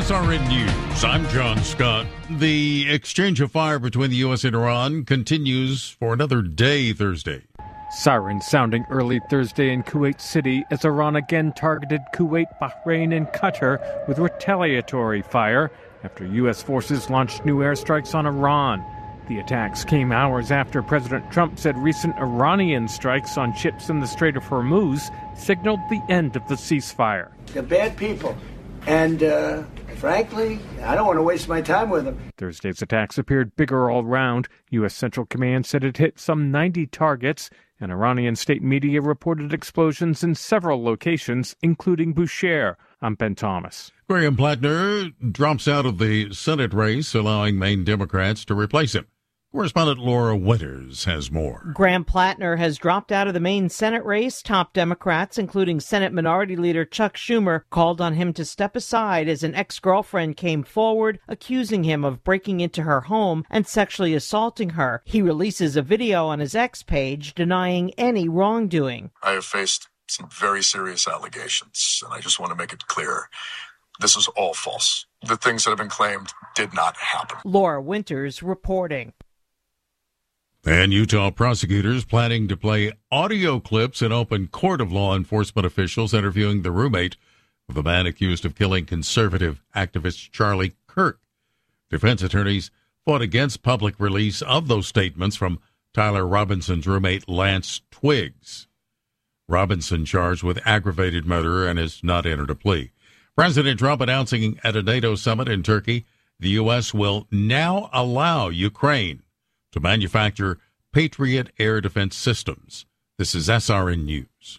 SRN News, I'm John Scott. The exchange of fire between the U.S. and Iran continues for another day Thursday. Sirens sounding early Thursday in Kuwait City as Iran again targeted Kuwait, Bahrain, and Qatar with retaliatory fire after U.S. forces launched new airstrikes on Iran. The attacks came hours after President Trump said recent Iranian strikes on ships in the Strait of Hormuz signaled the end of the ceasefire. They're bad people. And, frankly, I don't want to waste my time with them. Thursday's attacks appeared bigger all round. U.S. Central Command said it hit some 90 targets, and Iranian state media reported explosions in several locations, including Bushehr. I'm Ben Thomas. Graham Plattner drops out of the Senate race, allowing Maine Democrats to replace him. Correspondent Laura Winters has more. Graham Plattner has dropped out of the Maine Senate race. Top Democrats, including Senate Minority Leader Chuck Schumer, called on him to step aside as an ex-girlfriend came forward, accusing him of breaking into her home and sexually assaulting her. He releases a video on his X page denying any wrongdoing. I have faced some very serious allegations, and I just want to make it clear. This is all false. The things that have been claimed did not happen. Laura Winters reporting. And Utah prosecutors planning to play audio clips in open court of law enforcement officials interviewing the roommate of the man accused of killing conservative activist Charlie Kirk. Defense attorneys fought against public release of those statements from Tyler Robinson's roommate Lance Twiggs. Robinson charged with aggravated murder and has not entered a plea. President Trump announcing at a NATO summit in Turkey, the U.S. will now allow Ukraine to manufacture Patriot air defense systems. This is SRN News.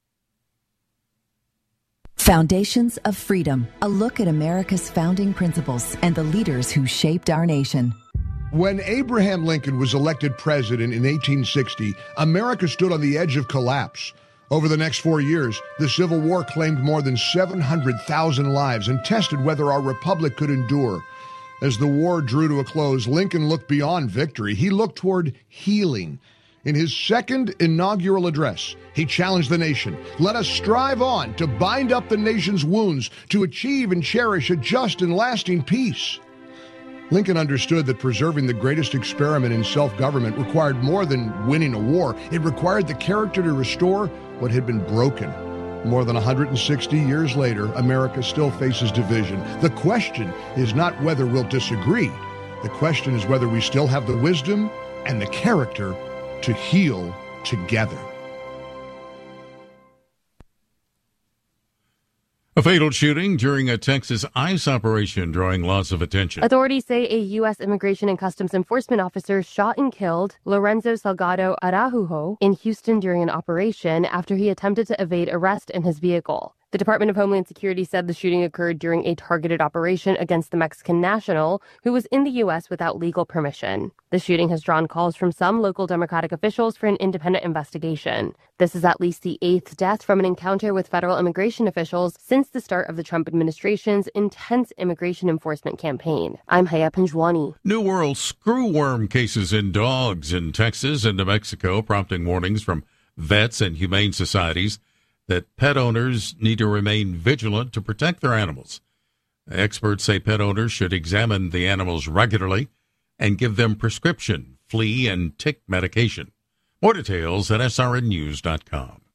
Foundations of Freedom, a look at America's founding principles and the leaders who shaped our nation. When Abraham Lincoln was elected president in 1860, America stood on the edge of collapse. Over the next 4 years, the Civil War claimed more than 700,000 lives and tested whether our republic could endure. As the war drew to a close, Lincoln looked beyond victory. He looked toward healing. In his second inaugural address, he challenged the nation. Let us strive on to bind up the nation's wounds, to achieve and cherish a just and lasting peace. Lincoln understood that preserving the greatest experiment in self-government required more than winning a war. It required the character to restore what had been broken. More than 160 years later, America still faces division. The question is not whether we'll disagree. The question is whether we still have the wisdom and the character to heal together. A fatal shooting during a Texas ICE operation drawing lots of attention. Authorities say a U.S. Immigration and Customs Enforcement officer shot and killed Lorenzo Salgado Araujo in Houston during an operation after he attempted to evade arrest in his vehicle. The Department of Homeland Security said the shooting occurred during a targeted operation against the Mexican national who was in the U.S. without legal permission. The shooting has drawn calls from some local Democratic officials for an independent investigation. This is at least the 8th death from an encounter with federal immigration officials since the start of the Trump administration's intense immigration enforcement campaign. I'm Haya Panjwani. New World screwworm cases in dogs in Texas and New Mexico, prompting warnings from vets and humane societies that pet owners need to remain vigilant to protect their animals. Experts say pet owners should examine the animals regularly and give them prescription flea and tick medication. More details at srnnews.com.